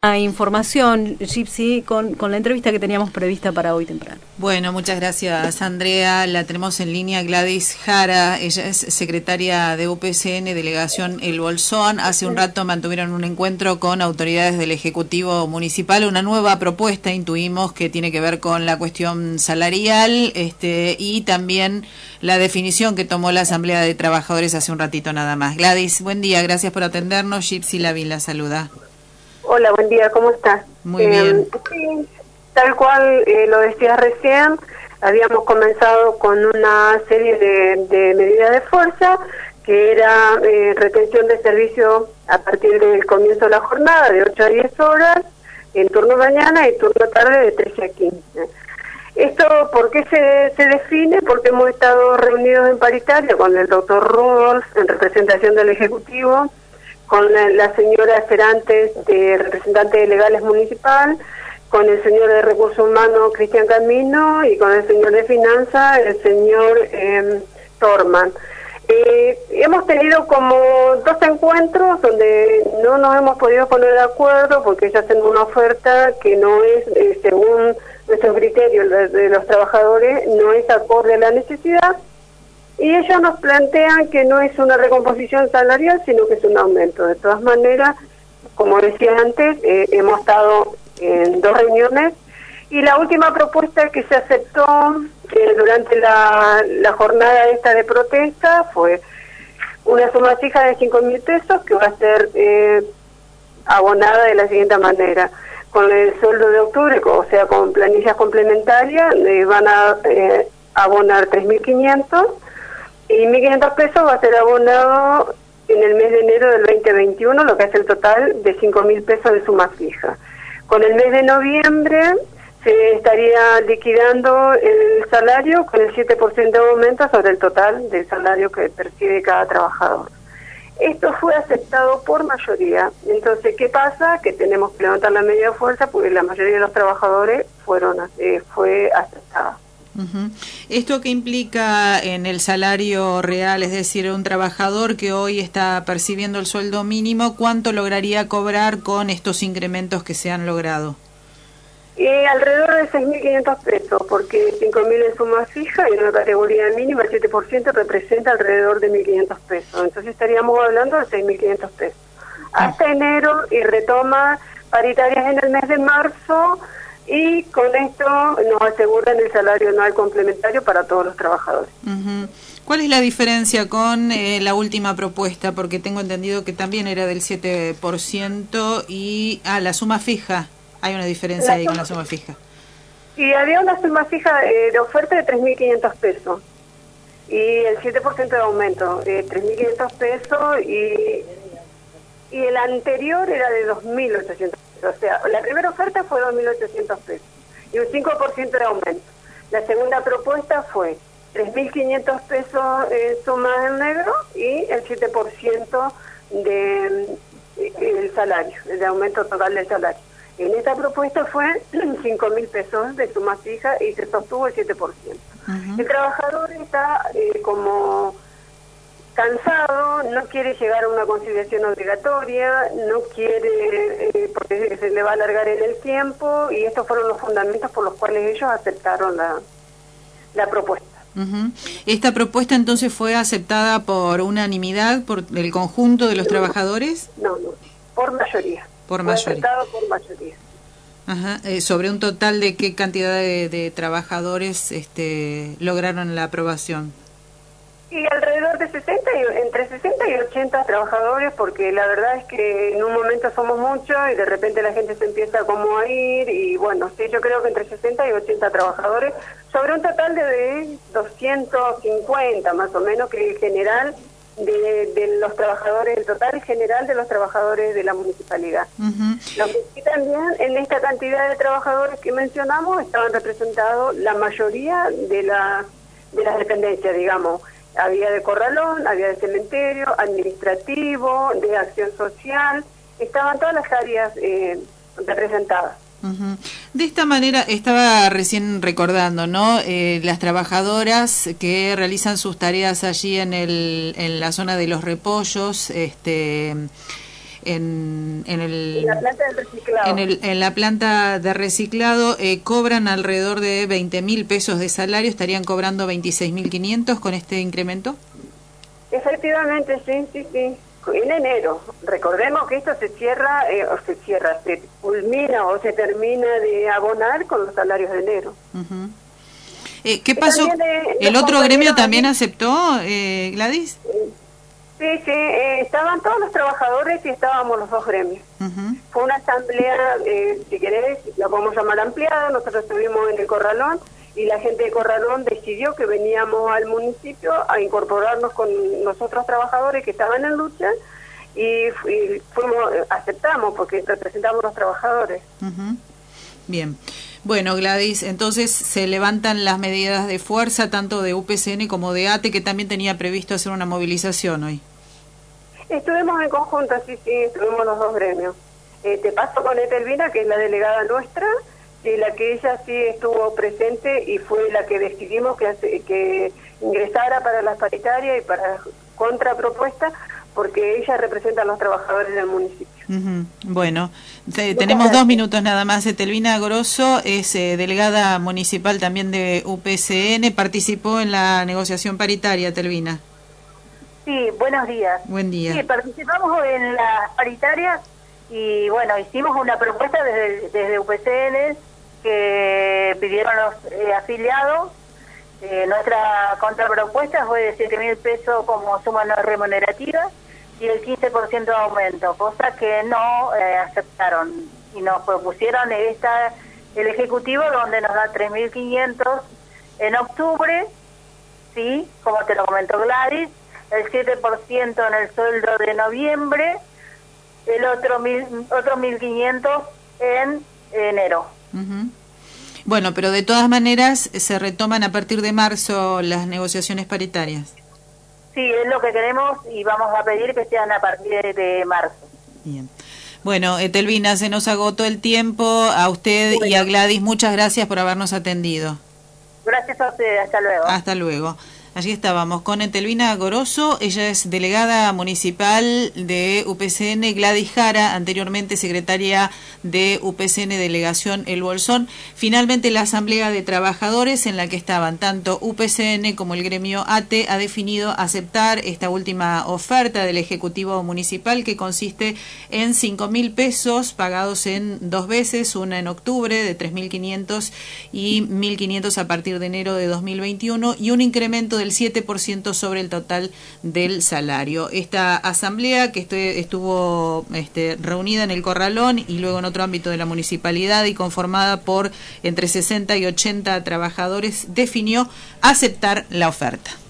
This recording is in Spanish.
información, Gypsy, con la entrevista que teníamos prevista para hoy temprano. Bueno, muchas gracias, Andrea. La tenemos en línea Gladys Jara, ella es secretaria de UPCN, delegación El Bolsón. Hace un rato mantuvieron un encuentro con autoridades del Ejecutivo Municipal, una nueva propuesta, intuimos, que tiene que ver con la cuestión salarial, y también la definición que tomó la Asamblea de Trabajadores hace un ratito nada más. Gladys, buen día, gracias por atendernos. Gypsy Lavín la saluda. Hola, buen día, ¿cómo estás? Muy bien. Sí, tal cual lo decías recién, habíamos comenzado con una serie de medidas de fuerza, que era retención de servicio a partir del comienzo de la jornada, de 8 a 10 horas, en turno mañana y turno tarde de 13 a 15. ¿Esto por qué se define? Porque hemos estado reunidos en paritaria con el doctor Rudolf, en representación del Ejecutivo, con la señora Cerantes, representante de Legales Municipal, con el señor de Recursos Humanos, Cristian Camino, y con el señor de Finanzas, el señor Torman. Hemos tenido como 2 encuentros donde no nos hemos podido poner de acuerdo porque ellos hacen una oferta que no es, según nuestros criterios de los trabajadores, no es acorde a la necesidad. Y ellos nos plantean que no es una recomposición salarial, sino que es un aumento. De todas maneras, como decía antes, hemos estado en 2 reuniones y la última propuesta que se aceptó durante la jornada esta de protesta fue una suma fija de 5.000 pesos que va a ser abonada de la siguiente manera. Con el sueldo de octubre, o sea, con planillas complementarias, van a abonar 3.500 y 1.500 pesos va a ser abonado en el mes de enero del 2021, lo que hace el total de 5.000 pesos de suma fija. Con el mes de noviembre se estaría liquidando el salario con el 7% de aumento sobre el total del salario que percibe cada trabajador. Esto fue aceptado por mayoría. Entonces, ¿qué pasa? Que tenemos que levantar la medida de fuerza porque la mayoría de los trabajadores fue aceptada. ¿Esto qué implica en el salario real? Es decir, un trabajador que hoy está percibiendo el sueldo mínimo, ¿cuánto lograría cobrar con estos incrementos que se han logrado? Alrededor de 6.500 pesos, porque 5.000 es suma fija y en una categoría mínima el 7% representa alrededor de 1.500 pesos. Entonces estaríamos hablando de 6.500 pesos. Hasta enero y retoma paritarias en el mes de marzo. Y con esto nos aseguran el salario anual complementario para todos los trabajadores. ¿Cuál es la diferencia con la última propuesta? Porque tengo entendido que también era del 7% y... la suma fija. Hay una diferencia ahí con la suma fija. Sí, había una suma fija de oferta de 3.500 pesos. Y el 7% de aumento, 3.500 pesos y el anterior era de 2.800 pesos. O sea, la primera oferta fue 2.800 pesos y un 5% de aumento. La segunda propuesta fue 3.500 pesos suma en negro y el 7% del salario, el aumento total del salario. En esta propuesta fue 5.000 pesos de suma fija y se sostuvo el 7%. El trabajador está como cansado, no quiere llegar a una conciliación obligatoria, no quiere, porque se le va a alargar en el tiempo, y estos fueron los fundamentos por los cuales ellos aceptaron la propuesta. ¿Esta propuesta entonces fue aceptada por unanimidad, por el conjunto de los trabajadores? No, por mayoría. Por mayoría. Fue aceptado por mayoría. ¿Sobre un total de qué cantidad de trabajadores lograron la aprobación? Y alrededor de entre 60 y 80 trabajadores, porque la verdad es que en un momento somos muchos y de repente la gente se empieza como a ir, y bueno, sí, yo creo que entre 60 y 80 trabajadores, sobre un total de 250 más o menos, que es el general de los trabajadores, el total general de los trabajadores de la municipalidad. Lo que sí también, en esta cantidad de trabajadores que mencionamos, estaban representados la mayoría de las dependencias, digamos. Había de corralón, había de cementerio, administrativo, de acción social, estaban todas las áreas representadas. De esta manera, estaba recién recordando, ¿no? Las trabajadoras que realizan sus tareas allí en la zona de los repollos, en la planta del reciclado. en la planta de reciclado cobran alrededor de 20.000 pesos de salario, estarían cobrando 26.500 con este incremento. Efectivamente, sí. En enero. Recordemos que esto se culmina o se termina de abonar con los salarios de enero. ¿Qué pasó? ¿El otro gremio también aceptó, Gladys? Sí, estaban todos los trabajadores y estábamos los dos gremios. Fue una asamblea, si querés, la podemos llamar ampliada, nosotros estuvimos en el Corralón y la gente de Corralón decidió que veníamos al municipio a incorporarnos con los otros trabajadores que estaban en lucha y aceptamos porque representamos a los trabajadores. Bien. Bueno, Gladys, entonces se levantan las medidas de fuerza tanto de UPCN como de ATE, que también tenía previsto hacer una movilización hoy. Estuvimos en conjunto, sí, estuvimos los dos gremios. Te paso con Etelvina, que es la delegada nuestra, la que ella sí estuvo presente y fue la que decidimos que ingresara para las paritarias y para contrapropuesta, porque ella representa a los trabajadores del municipio. Bueno, tenemos 2 minutos nada más. Etelvina Grosso es delegada municipal también de UPCN, participó en la negociación paritaria, Etelvina. Sí, buenos días. Buen día. Sí, participamos en las paritarias y bueno, hicimos una propuesta desde UPCN que pidieron los afiliados. Nuestra contrapropuesta fue de 7.000 pesos como suma no remunerativa y el 15% de aumento, cosa que no aceptaron y nos propusieron el Ejecutivo donde nos da 3.500 en octubre, sí, como te lo comentó Gladys, el 7% en el sueldo de noviembre, el otro 1.500 en enero. Bueno, pero de todas maneras se retoman a partir de marzo las negociaciones paritarias. Sí, es lo que queremos y vamos a pedir que sean a partir de marzo. Bien. Bueno, Etelvina, se nos agotó el tiempo. A usted y a Gladys, muchas gracias por habernos atendido. Gracias a ustedes, hasta luego. Hasta luego. Allí estábamos con Etelvina Grosso, ella es delegada municipal de UPCN, Gladys Jara, anteriormente secretaria de UPCN Delegación El Bolsón. Finalmente la Asamblea de Trabajadores, en la que estaban tanto UPCN como el gremio ATE, ha definido aceptar esta última oferta del Ejecutivo Municipal, que consiste en 5.000 pesos pagados en 2 veces, una en octubre de 3.500 y 1.500 a partir de enero de 2021, y un incremento del 7% sobre el total del salario. Esta asamblea que estuvo reunida en el Corralón y luego en otro ámbito de la municipalidad y conformada por entre 60 y 80 trabajadores, definió aceptar la oferta.